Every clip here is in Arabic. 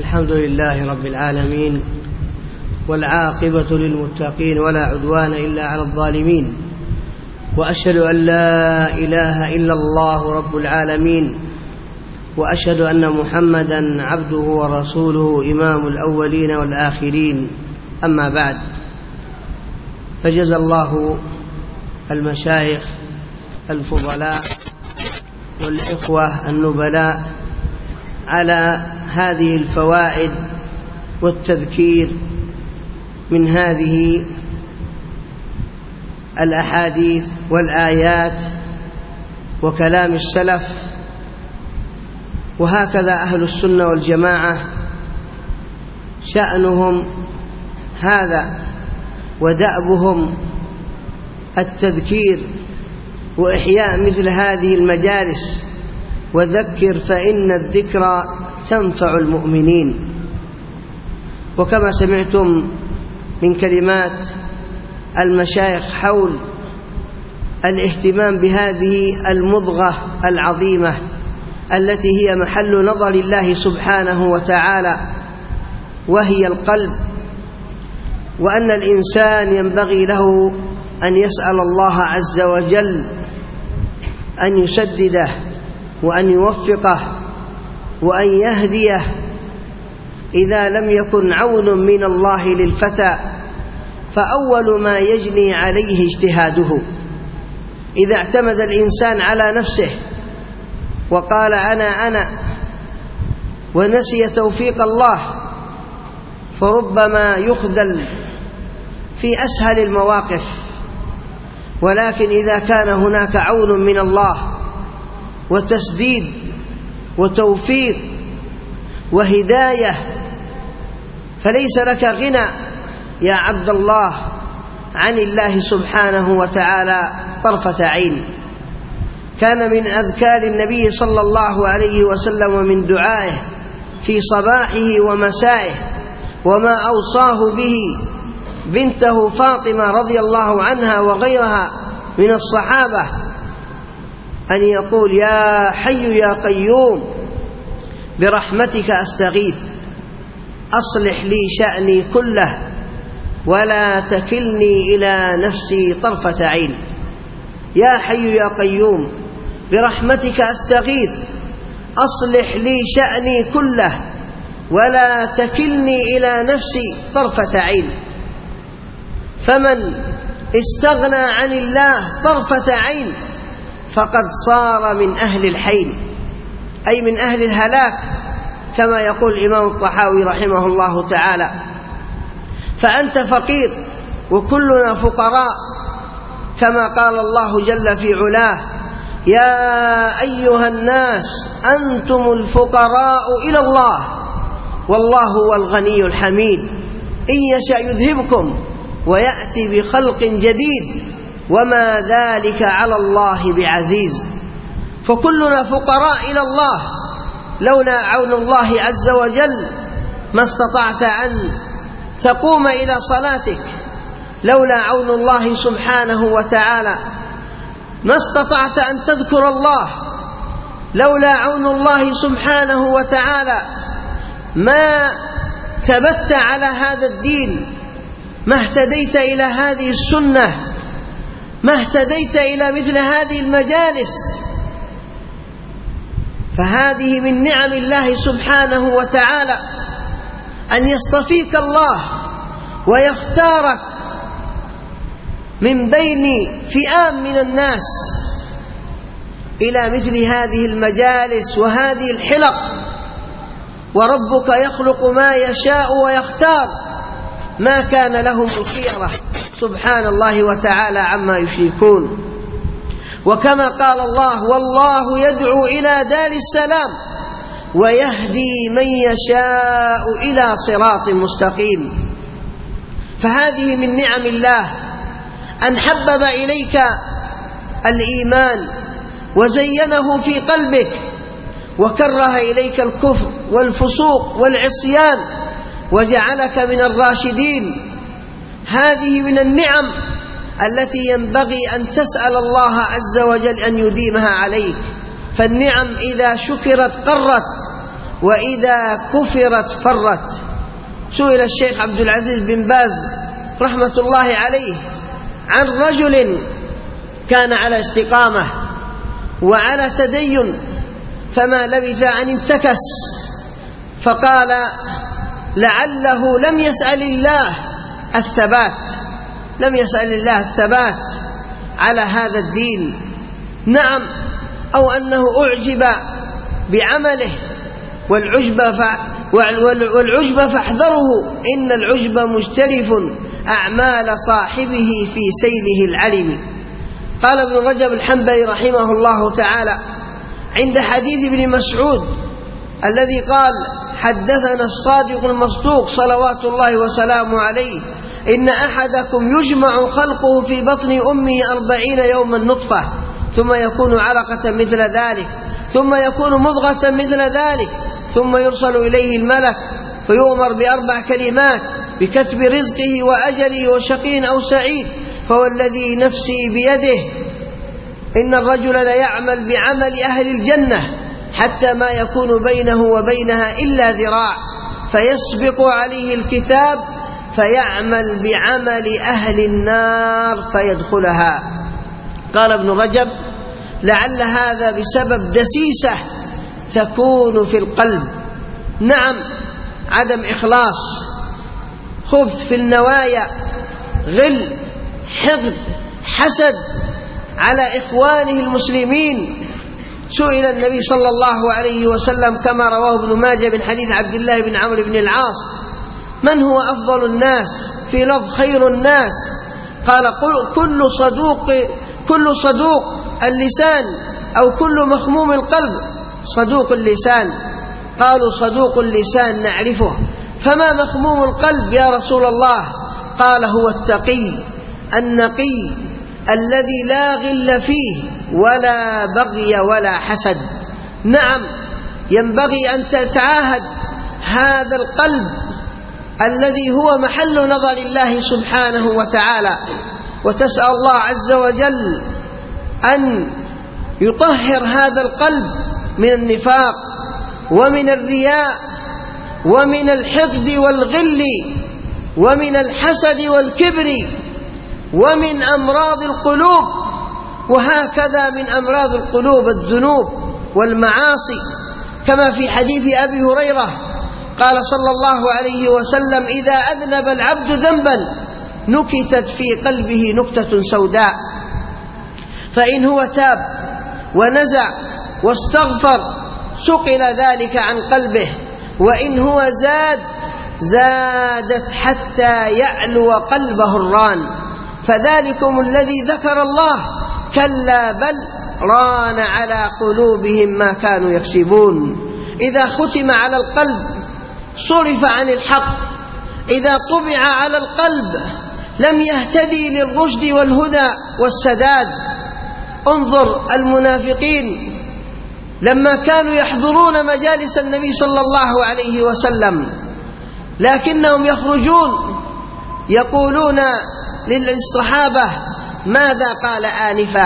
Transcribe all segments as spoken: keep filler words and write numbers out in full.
الحمد لله رب العالمين، والعاقبة للمتقين، ولا عدوان إلا على الظالمين، وأشهد أن لا إله إلا الله رب العالمين، وأشهد أن محمدا عبده ورسوله إمام الأولين والآخرين. أما بعد، فجزى الله المشايخ الفضلاء والإخوة النبلاء على هذه الفوائد والتذكير من هذه الأحاديث والآيات وكلام السلف. وهكذا أهل السنة والجماعة شأنهم هذا، ودأبهم التذكير وإحياء مثل هذه المجالس، وذكر فإن الذكرى تنفع المؤمنين. وكما سمعتم من كلمات المشايخ حول الاهتمام بهذه المضغة العظيمة التي هي محل نظر الله سبحانه وتعالى، وهي القلب، وأن الإنسان ينبغي له أن يسأل الله عز وجل أن يسدده وأن يوفقه وأن يهديه إذا لم يكن عون من الله للفتى، فأول ما يجني عليه اجتهاده. إذا اعتمد الإنسان على نفسه وقال أنا أنا ونسي توفيق الله، فربما يخذل في أسهل المواقف. ولكن إذا كان هناك عون من الله وتسديد وتوفيق وهداية، فليس لك غنى يا عبد الله عن الله سبحانه وتعالى طرفة عين. كان من أذكار النبي صلى الله عليه وسلم ومن دعائه في صباحه ومسائه، وما أوصاه به بنته فاطمة رضي الله عنها وغيرها من الصحابة، أن يقول يا حي يا قيوم برحمتك أستغيث أصلح لي شأني كله ولا تكلني إلى نفسي طرفة عين. يا حي يا قيوم برحمتك أستغيث أصلح لي شأني كله ولا تكلني إلى نفسي طرفة عين. فمن استغنى عن الله طرفة عين فقد صار من أهل الحين، أي من أهل الهلاك، كما يقول الإمام الطحاوي رحمه الله تعالى. فأنت فقير وكلنا فقراء، كما قال الله جل في علاه يا أيها الناس أنتم الفقراء إلى الله والله هو الغني الحميد إن يشاء يذهبكم ويأتي بخلق جديد وما ذلك على الله بعزيز. فكلنا فقراء إلى الله، لولا عون الله عز وجل ما استطعت أن تقوم إلى صلاتك، لولا عون الله سبحانه وتعالى ما استطعت أن تذكر الله، لولا عون الله سبحانه وتعالى ما ثبت على هذا الدين، ما اهتديت إلى هذه السنة، ما اهتديت إلى مثل هذه المجالس. فهذه من نعم الله سبحانه وتعالى أن يصطفيك الله ويختارك من بين فئام من الناس إلى مثل هذه المجالس وهذه الحلق. وربك يخلق ما يشاء ويختار ما كان لهم الخيرة سبحان الله وتعالى عما يشركون. وكما قال الله والله يدعو إلى دار السلام ويهدي من يشاء إلى صراط مستقيم. فهذه من نعم الله أن حبب إليك الإيمان وزينه في قلبك، وكره إليك الكفر والفسوق والعصيان وجعلك من الراشدين. هذه من النعم التي ينبغي أن تسأل الله عز وجل أن يديمها عليك. فالنعم إذا شكرت قرت وإذا كفرت فرت. سئل الشيخ عبد العزيز بن باز رحمة الله عليه عن رجل كان على استقامة وعلى تدين فما لبث أن انتكس، فقال لعله لم يسأل الله الثبات لم يسأل الله الثبات على هذا الدين. نعم، أو أنه أعجب بعمله، والعجب والعجب فاحذره إن العجب مجتلف أعمال صاحبه في سيله العلم. قال ابن رجب الحنبلي رحمه الله تعالى عند حديث ابن مسعود الذي قال حدثنا الصادق المصدوق صلوات الله وسلامه عليه إن أحدكم يجمع خلقه في بطن أمه أربعين يوما نطفة ثم يكون علقة مثل ذلك ثم يكون مضغة مثل ذلك ثم يرسل إليه الملك فيؤمر بأربع كلمات بكتب رزقه وأجله وشقي أو سعيد، فوالذي نفسي بيده إن الرجل ليعمل بعمل أهل الجنة حتى ما يكون بينه وبينها إلا ذراع فيسبق عليه الكتاب فيعمل بعمل أهل النار فيدخلها. قال ابن رجب لعل هذا بسبب دسيسة تكون في القلب. نعم، عدم إخلاص، خبث في النوايا، غل، حقد، حسد على إخوانه المسلمين. سئل النبي صلى الله عليه وسلم كما رواه ابن ماجه من حديث عبد الله بن عمرو بن العاص من هو أفضل الناس؟ في لفظ خير الناس. قال كل صدوق كل صدوق اللسان أو كل مخموم القلب صدوق اللسان. قالوا صدوق اللسان نعرفه، فما مخموم القلب يا رسول الله؟ قال هو التقي النقي الذي لا غل فيه ولا بغي ولا حسد. نعم، ينبغي أن تتعاهد هذا القلب الذي هو محل نظر الله سبحانه وتعالى، وتسأل الله عز وجل أن يطهر هذا القلب من النفاق ومن الرياء ومن الحقد والغل ومن الحسد والكبر ومن أمراض القلوب. وهكذا من أمراض القلوب الذنوب والمعاصي، كما في حديث أبي هريرة قال صلى الله عليه وسلم إذا أذنب العبد ذنبا نكتت في قلبه نكتة سوداء، فإن هو تاب ونزع واستغفر سقل ذلك عن قلبه، وإن هو زاد زادت حتى يعلو قلبه الران. فذلكم الذي ذكر الله كلا بل ران على قلوبهم ما كانوا يكسبون. إذا ختم على القلب صرف عن الحق، إذا طبع على القلب لم يهتدي للرشد والهدى والسداد. انظر المنافقين لما كانوا يحضرون مجالس النبي صلى الله عليه وسلم لكنهم يخرجون يقولون للصحابة ماذا قال آنفا،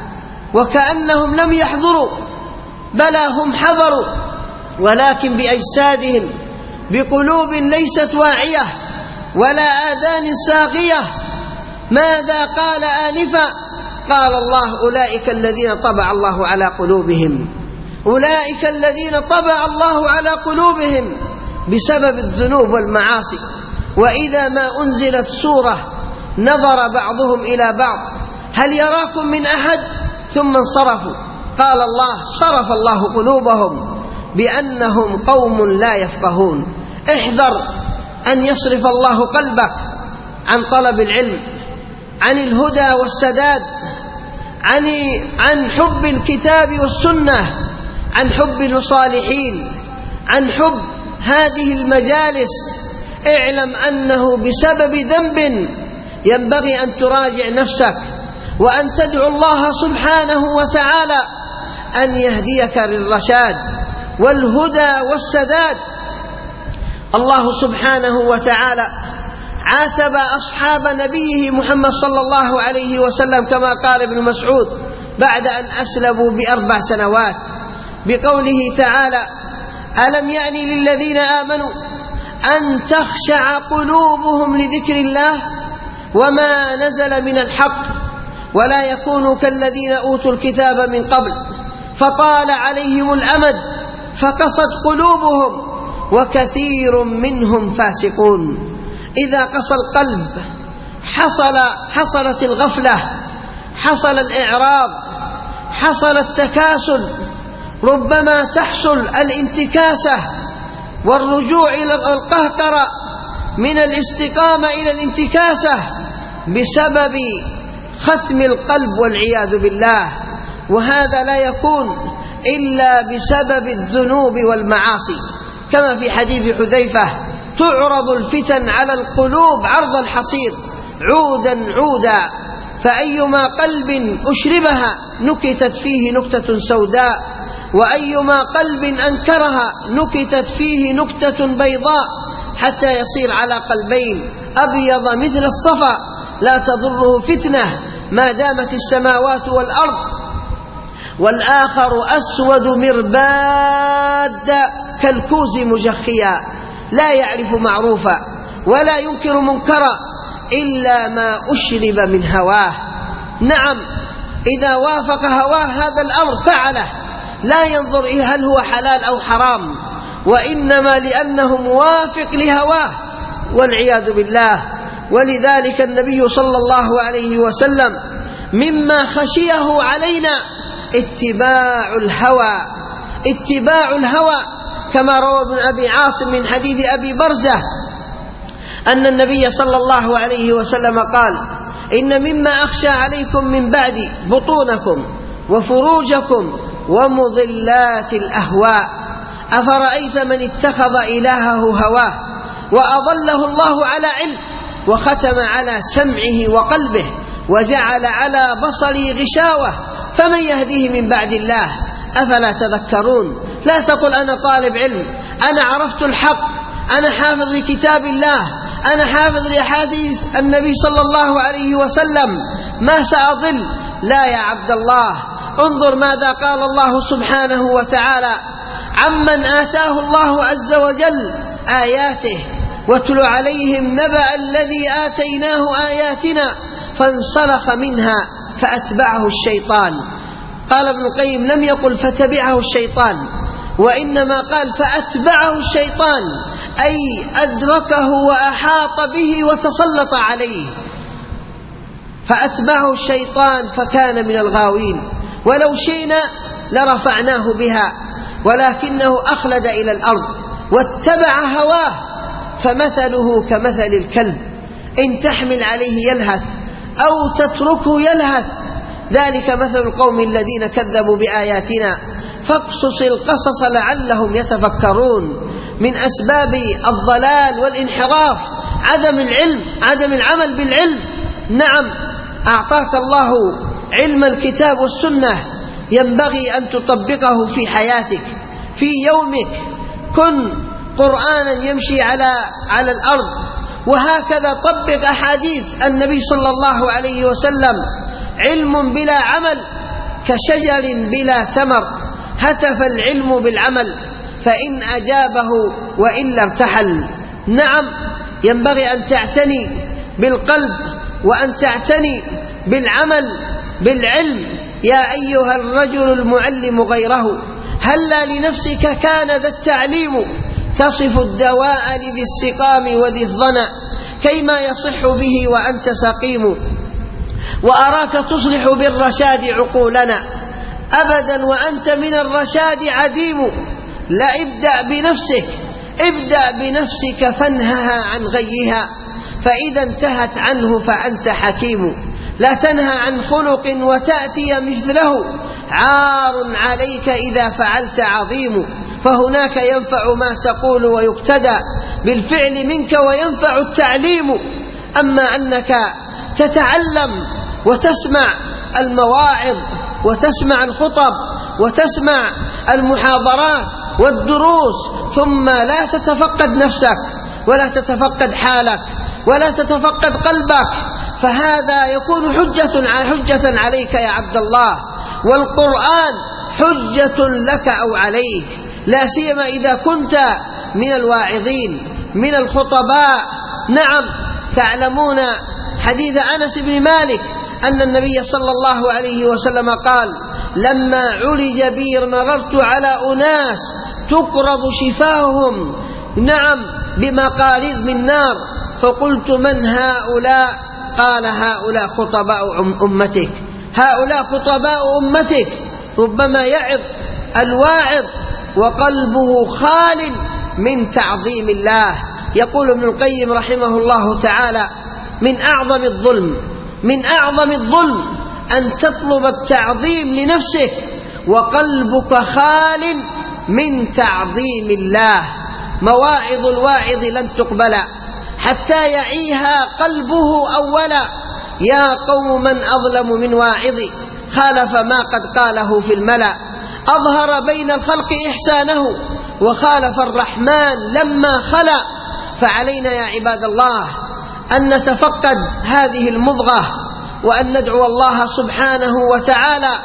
وكأنهم لم يحضروا، بلى هم حضروا ولكن بأجسادهم بقلوب ليست واعية ولا آذان صاغية. ماذا قال آنفا؟ قال الله أولئك الذين طبع الله على قلوبهم أولئك الذين طبع الله على قلوبهم بسبب الذنوب والمعاصي. وإذا ما أنزلت سورة نظر بعضهم إلى بعض هل يراكم من أحد ثم انصرفوا. قال الله صرف الله قلوبهم بأنهم قوم لا يفقهون. احذر أن يصرف الله قلبك عن طلب العلم، عن الهدى والسداد، عن عن حب الكتاب والسنة، عن حب الصالحين، عن حب هذه المجالس. اعلم أنه بسبب ذنب ينبغي أن تراجع نفسك وأن تدعو الله سبحانه وتعالى أن يهديك للرشاد والهدى والسداد. الله سبحانه وتعالى عاتب أصحاب نبيه محمد صلى الله عليه وسلم كما قال ابن مسعود بعد أن أسلموا بأربع سنوات بقوله تعالى ألم يعني للذين آمنوا أن تخشع قلوبهم لذكر الله وما نزل من الحق ولا يكونوا كالذين أوتوا الكتاب من قبل فطال عليهم الأمد فقست قلوبهم وكثير منهم فاسقون. إذا قسى القلب حصل حصلت الغفلة، حصل الإعراض، حصل التكاسل، ربما تحصل الانتكاسة والرجوع إلى القهقرة من الاستقامة إلى الانتكاسة بسبب ختم القلب والعياذ بالله، وهذا لا يكون إلا بسبب الذنوب والمعاصي، كما في حديث حذيفة: تعرض الفتن على القلوب عرض الحصير عودا عودا، فأيما قلب أشربها نكتت فيه نكتة سوداء، وأيما قلب أنكرها نكتت فيه نكتة بيضاء، حتى يصير على قلبين أبيض مثل الصفا لا تضره فتنة ما دامت السماوات والأرض، والآخر أسود مرباد كالكوز مجخيا لا يعرف معروفا ولا ينكر منكرا إلا ما أشرب من هواه. نعم، إذا وافق هواه هذا الأمر فعله، لا ينظر إلى هل هو حلال أو حرام، وإنما لأنه موافق لهواه والعياذ بالله. ولذلك النبي صلى الله عليه وسلم مما خشيه علينا اتباع الهوى، اتباع الهوى كما روى ابن أبي عاصم من حديث أبي برزة أن النبي صلى الله عليه وسلم قال: إن مما أخشى عليكم من بعد بطونكم وفروجكم ومضلات الأهواء. أفرأيت من اتخذ إلهه هواه وأضله الله على علم وختم على سمعه وقلبه وجعل على بصره غشاوة فمن يهديه من بعد الله أفلا تذكرون. لا تقل أنا طالب علم، أنا عرفت الحق، أنا حافظ لكتاب الله، أنا حافظ لأحاديث النبي صلى الله عليه وسلم، ما سأضل. لا يا عبد الله، انظر ماذا قال الله سبحانه وتعالى عمن آتاه الله عز وجل آياته: واتل عليهم نبأ الذي آتيناه آياتنا فانسلخ منها فأتبعه الشيطان. قال ابن القيم: لم يقل فتبعه الشيطان، وإنما قال فأتبعه الشيطان، أي أدركه وأحاط به وتسلط عليه، فأتبعه الشيطان فكان من الغاوين. ولو شئنا لرفعناه بها ولكنه أخلد إلى الأرض واتبع هواه، فمثله كمثل الكلب إن تحمل عليه يلهث أو تتركه يلهث، ذلك مثل القوم الذين كذبوا بآياتنا فاقصص القصص لعلهم يتفكرون. من أسباب الضلال والانحراف عدم العلم، عدم العمل بالعلم. نعم، أعطاك الله علم الكتاب والسنة، ينبغي أن تطبقه في حياتك في يومك. كن قرآنا يمشي على على الأرض، وهكذا طبق أحاديث النبي صلى الله عليه وسلم. علم بلا عمل كشجر بلا ثمر، هتف العلم بالعمل فإن أجابه وإلا ارتحل. نعم، ينبغي أن تعتني بالقلب وأن تعتني بالعمل بالعلم. يا أيها الرجل المعلم غيره هلا لنفسك كان ذا التعليم، تصف الدواء لذي السقام وذي الظنى كيما يصح به وأنت سقيم. وأراك تصلح بالرشاد عقولنا أبدا وأنت من الرشاد عديم. لا، ابدأ بنفسك، ابدأ بنفسك فانهها عن غيها، فإذا انتهت عنه فأنت حكيم. لا تنهى عن خلق وتأتي مثله، عار عليك إذا فعلت عظيم. فهناك ينفع ما تقول ويقتدى بالفعل منك وينفع التعليم. أما أنك تتعلم وتسمع المواعظ وتسمع الخطب وتسمع المحاضرات والدروس ثم لا تتفقد نفسك ولا تتفقد حالك ولا تتفقد قلبك، فهذا يكون حجة حجة عليك يا عبد الله. والقرآن حجة لك أو عليك، لا سيما إذا كنت من الواعظين من الخطباء. نعم، تعلمون حديث أنس بن مالك أن النبي صلى الله عليه وسلم قال: لما عرج بي مررت على أناس تقرض شفاههم نعم بمقاريض من نار، فقلت: من هؤلاء؟ قال: هؤلاء خطباء أمتك، هؤلاء خطباء أمتك. ربما يعظ الواعظ وقلبه خال من تعظيم الله. يقول ابن القيم رحمه الله تعالى: من أعظم الظلم من أعظم الظلم أن تطلب التعظيم لنفسك وقلبك خال من تعظيم الله. مواعظ الواعظ لن تقبل حتى يعيها قلبه أولا. يا قوم من أظلم من واعظ خالف ما قد قاله في الملأ، أظهر بين الخلق إحسانه وخالف الرحمن لما خلى. فعلينا يا عباد الله أن نتفقد هذه المضغة، وأن ندعو الله سبحانه وتعالى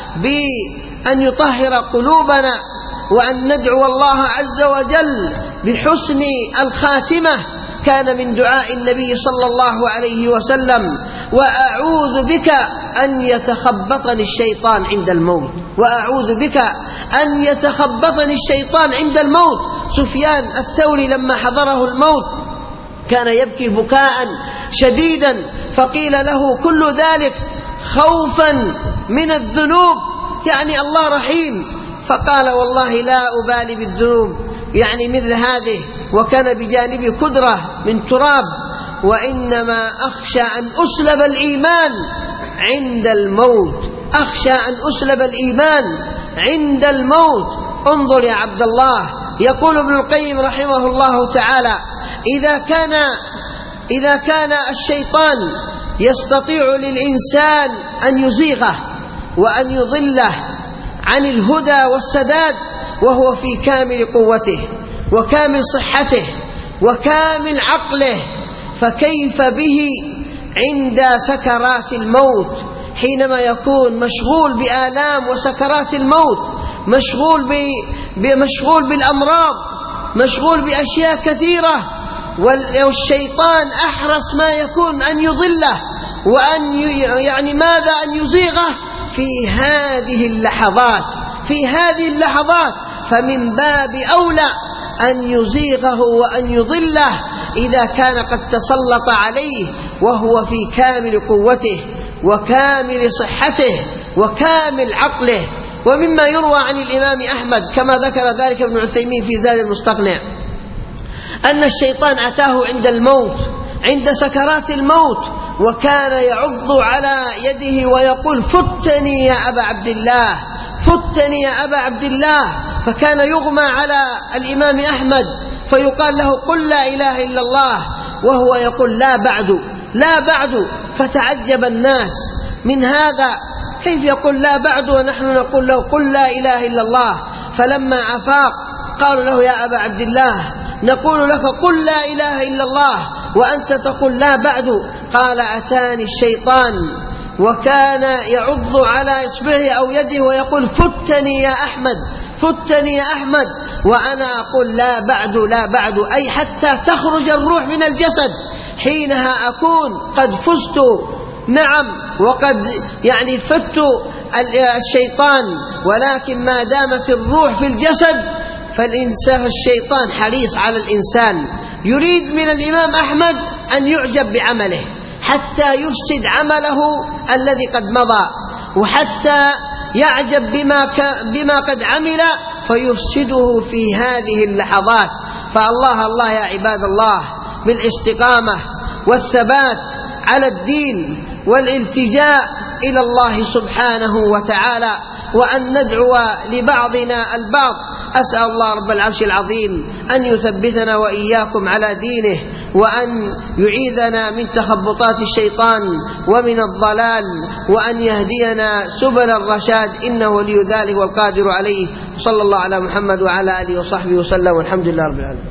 بأن يطهر قلوبنا، وأن ندعو الله عز وجل بحسن الخاتمة. كان من دعاء النبي صلى الله عليه وسلم: وأعوذ بك أن يتخبطني الشيطان عند الموت، وأعوذ بك أن يتخبطني الشيطان عند الموت. سفيان الثوري لما حضره الموت كان يبكي بكاء شديدا، فقيل له: كل ذلك خوفا من الذنوب، يعني الله رحيم. فقال: والله لا أبالي بالذنوب، يعني مثل هذه، وكان بجانبي كدرة من تراب، وإنما أخشى أن أسلب الإيمان عند الموت، أخشى أن أسلب الإيمان عند الموت. انظر يا عبد الله، يقول ابن القيم رحمه الله تعالى: إذا كان إذا كان الشيطان يستطيع للإنسان أن يزيغه وأن يضله عن الهدى والسداد وهو في كامل قوته وكامل صحته وكامل عقله، فكيف به عند سكرات الموت، حينما يكون مشغول بآلام وسكرات الموت، مشغول بمشغول بالأمراض، مشغول بأشياء كثيرة، والشيطان أحرص ما يكون أن يضله وأن يعني ماذا أن يزيغه في هذه اللحظات في هذه اللحظات فمن باب أولى أن يزيغه وأن يضله إذا كان قد تسلط عليه وهو في كامل قوته وكامل صحته وكامل عقله. ومما يروى عن الإمام أحمد كما ذكر ذلك ابن عثيمين في زاد المستقنع أن الشيطان أتاه عند الموت، عند سكرات الموت، وكان يعض على يده ويقول: فتني يا أبا عبد الله، فتني يا أبا عبد الله. فكان يغمى على الإمام أحمد فيقال له: قل لا إله إلا الله، وهو يقول: لا بعد لا بعد. فتعجب الناس من هذا، كيف يقول لا بعد ونحن نقول له قل لا إله إلا الله؟ فلما أفاق قالوا له: يا أبا عبد الله، نقول لك قل لا إله إلا الله وأنت تقول لا بعد. قال: أتاني الشيطان وكان يعض على إصبعه أو يده ويقول: فتني يا أحمد، فتني يا أحمد، وأنا أقول لا بعد لا بعد، أي حتى تخرج الروح من الجسد، حينها أكون قد فزت، نعم، وقد يعني فت الشيطان. ولكن ما دامت الروح في الجسد فالإنسان الشيطان حريص على الإنسان، يريد من الإمام أحمد أن يعجب بعمله حتى يفسد عمله الذي قد مضى، وحتى يعجب بما, بما قد عمل فيفسده في هذه اللحظات. فالله الله يا عباد الله بالاستقامة والثبات على الدين والالتجاء إلى الله سبحانه وتعالى، وأن ندعو لبعضنا البعض. أسأل الله رب العرش العظيم أن يثبتنا وإياكم على دينه، وأن يعيذنا من تخبطات الشيطان ومن الضلال، وأن يهدينا سبل الرشاد، إنه ولي ذلك والقادر عليه. صلى الله على محمد وعلى آله وصحبه وسلم، والحمد لله رب العالمين.